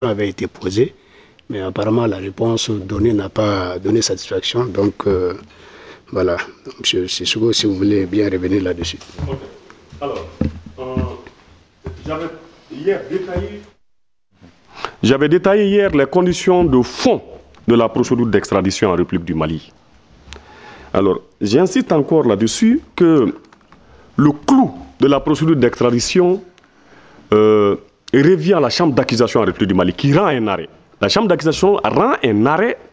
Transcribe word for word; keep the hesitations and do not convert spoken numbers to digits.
avait été posée, mais apparemment la réponse donnée n'a pas donné satisfaction. Donc euh, voilà, M. Sissoko, si vous voulez bien revenir là-dessus. Okay. Alors, euh, j'avais hier détaillé... J'avais détaillé hier les conditions de fond de la procédure d'extradition en République du Mali. Alors, j'insiste encore là-dessus que le clou de la procédure d'extradition euh, revient à la chambre d'accusation en République du Mali qui rend un arrêt. La chambre d'accusation rend un arrêt